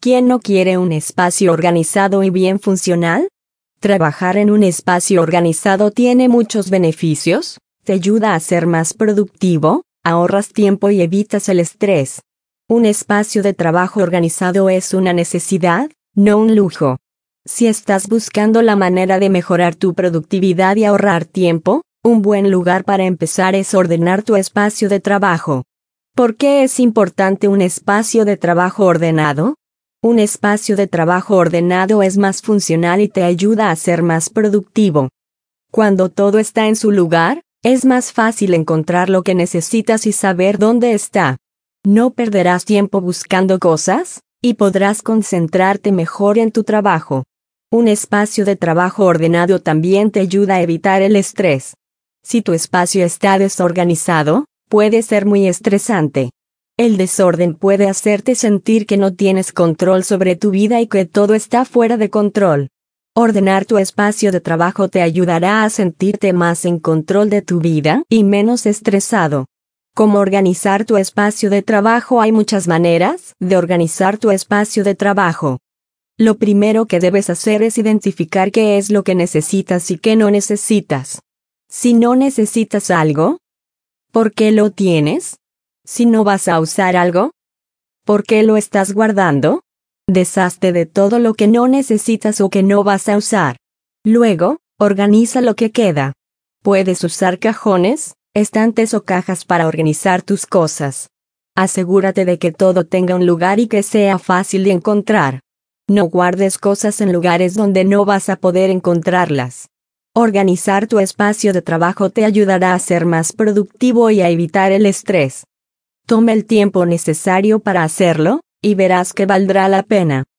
¿Quién no quiere un espacio organizado y bien funcional? Trabajar en un espacio organizado tiene muchos beneficios, te ayuda a ser más productivo, ahorras tiempo y evitas el estrés. Un espacio de trabajo organizado es una necesidad, no un lujo. Si estás buscando la manera de mejorar tu productividad y ahorrar tiempo, un buen lugar para empezar es ordenar tu espacio de trabajo. ¿Por qué es importante un espacio de trabajo ordenado? Un espacio de trabajo ordenado es más funcional y te ayuda a ser más productivo. Cuando todo está en su lugar, es más fácil encontrar lo que necesitas y saber dónde está. No perderás tiempo buscando cosas, y podrás concentrarte mejor en tu trabajo. Un espacio de trabajo ordenado también te ayuda a evitar el estrés. Si tu espacio está desorganizado, puede ser muy estresante. El desorden puede hacerte sentir que no tienes control sobre tu vida y que todo está fuera de control. Ordenar tu espacio de trabajo te ayudará a sentirte más en control de tu vida y menos estresado. ¿Cómo organizar tu espacio de trabajo? Hay muchas maneras de organizar tu espacio de trabajo. Lo primero que debes hacer es identificar qué es lo que necesitas y qué no necesitas. Si no necesitas algo, ¿por qué lo tienes? Si no vas a usar algo, ¿por qué lo estás guardando? Deshazte de todo lo que no necesitas o que no vas a usar. Luego, organiza lo que queda. Puedes usar cajones, estantes o cajas para organizar tus cosas. Asegúrate de que todo tenga un lugar y que sea fácil de encontrar. No guardes cosas en lugares donde no vas a poder encontrarlas. Organizar tu espacio de trabajo te ayudará a ser más productivo y a evitar el estrés. Toma el tiempo necesario para hacerlo, y verás que valdrá la pena.